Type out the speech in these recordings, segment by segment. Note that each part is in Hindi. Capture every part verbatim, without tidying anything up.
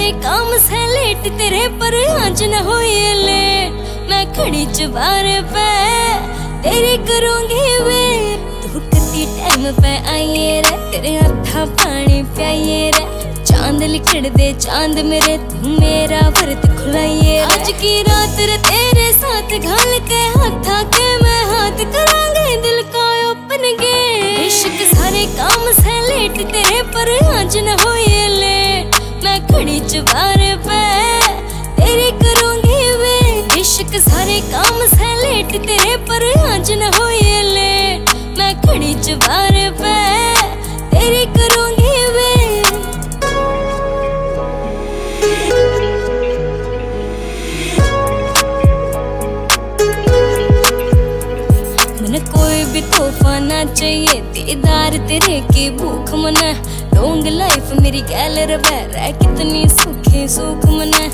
सारे काम से लेट तेरे पर आज न होए लेट। मैं खड़ी चबार पे तेरे करूंगी वे, तू कितनी टाइम पे आइए रे, तेरे हथा पानी पियाइए रे। चांद लिखड़ दे चांद मेरे, तू मेरा व्रत खुलाइए। आज की रात रे तेरे साथ घाल के हाथा के मैं हाथ करांगे दिल का ओपन गे। इश्क सारे काम से लेट तेरे पर आज न होए लेट। मैं खड़ी चबार पे तेरे करूंगी वे, इश्क सारे काम से लेट तेरे पर आज न होए लेट। मैं खड़ी चबार पे तेरे करूंगी वे। मन कोई भी तोहफा ना चाहिए, दीदार तेरे की भूख मना। लॉन्ग लाइफ मेरी गैल रह कितनी सुखी सुख मना।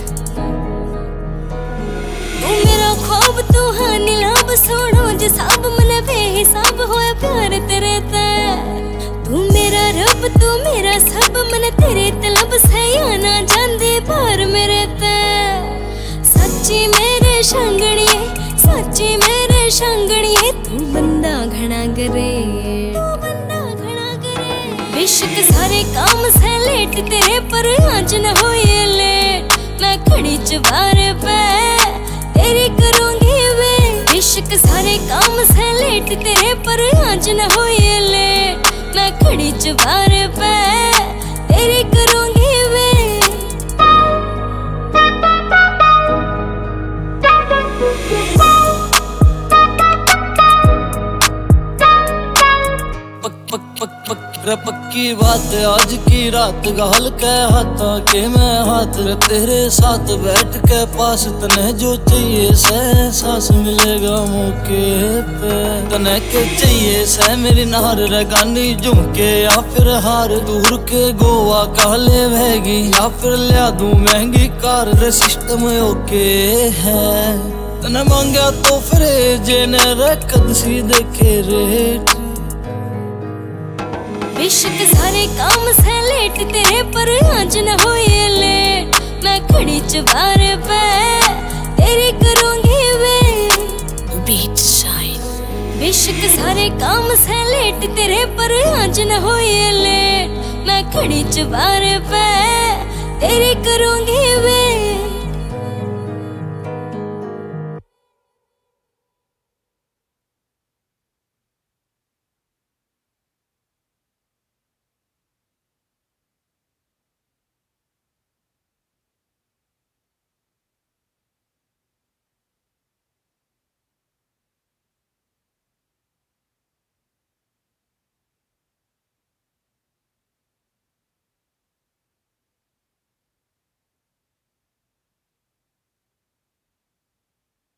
तू मेरा ख्वाब तू हाँ नीलाब सोनो जिसाब मन बेहिसाब होया प्यार तेरे ते। तू मेरा रब तू मेरा सब मन तेरे तलब से या ना जांदे पार मेरे ते। सच्ची मेरे शांगणिए सच्ची मेरे शांगणिए, तू बंदा घना करे इश्क सारे काम से लेट तेरे पर आज न होए लेट। मैं खड़ी चबार पे तेरे करूंगी वे, इश्क सारे काम से लेट तेरे पर आज न होए लेट। मैं खड़ी चबार पे तेरे करूंगी वे। पक्की बात आज की रात गाल के हाथा के मैं हाथ रे तेरे साथ बैठ के पास तने जो चाहिए से सांस मिलेगा मौके पे। तने के चाहिए से मेरी नार रे गानी झुमके या फिर हार दूर के गोवा काले बहेगी, या फिर लिया दूं महंगी कार रे सिस्टम ओके है। तने मांगा तो फिर जेने रे कद सी देखे रेट। इश्क सारे काम से लेट तेरे पर आज न होए लेट। मैं खड़ी चबार पे तेरे करूंगी वे, बीट शाइन। इश्क सारे काम से लेट तेरे पर आज न होए लेट। मैं खड़ी चबार पे तेरे करूंगी वे।